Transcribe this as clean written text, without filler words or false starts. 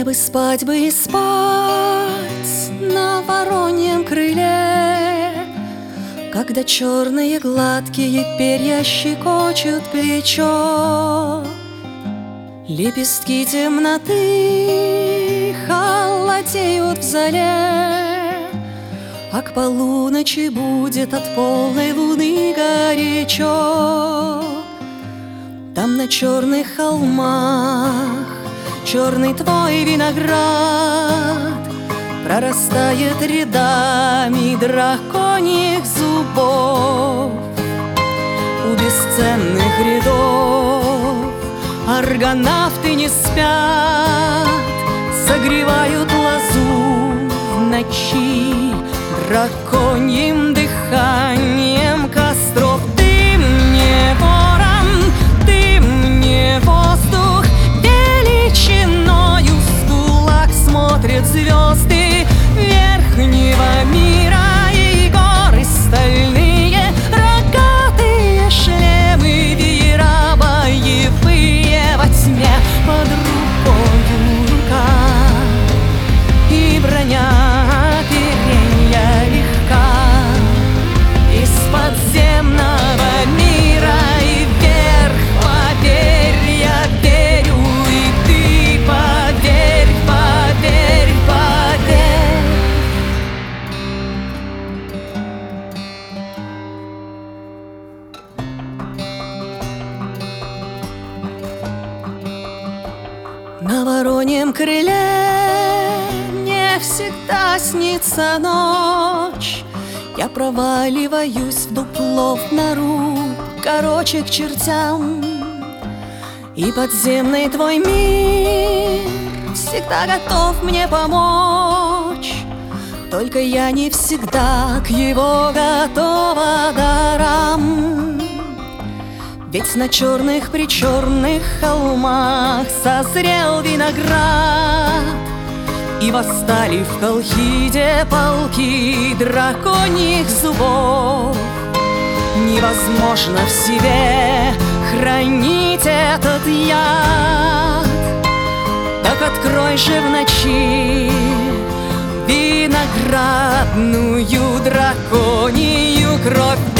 Мне бы спать и спать на вороньем крыле, когда черные гладкие перья щекочут плечо. Лепестки темноты холодеют в зале, а к полуночи будет от полной луны горячо. Там на черных холмах черный твой виноград прорастает рядами драконьих зубов. У бесценных рядов аргонавты не спят, согревают лозу в ночи драконьим дыханием костров. Ты мне ворон, ты мне воздух, величиною с кулак смотрят звезды верхнего мира и горы стальные, рогатые шлемы, веера боевые во тьме под рукою рука, и броня оперенья легка. Из подземного мира и вверх, поверь, я верю, и ты поверь, поверь, поверь. На вороньем крыле мне всегда снится ночь. Я проваливаюсь в дупло, в нору, короче, к чертям. И подземный твой мир всегда готов мне помочь, только я не всегда к его готова дарам. Ведь на черных-причерных холмах созрел виноград, и восстали в Колхиде полки драконьих зубов. Невозможно в себе хранить этот яд, так открой же в ночи виноградную драконью кровь.